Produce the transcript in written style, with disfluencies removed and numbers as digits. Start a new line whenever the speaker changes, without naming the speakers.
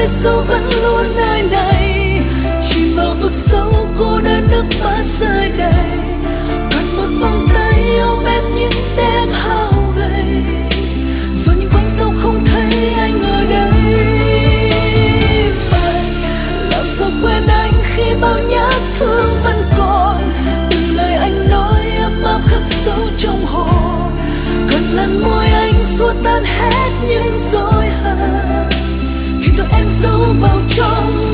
Giêsu vẫn luôn nơi này, chìm vào vực sâu cô đơn nước mắt rơi đầy. Cần một vòng tay ôm em những đêm hao gầy, rồi nhìn quanh sao không thấy anh ở đây. Vậy làm sao quên anh khi bao nhát thương vẫn còn, từng lời anh nói ấm áp khắc sâu trong hồn. Cần lần môi anh xua tan hết những dối hờn, khi rồi em giấu vào trong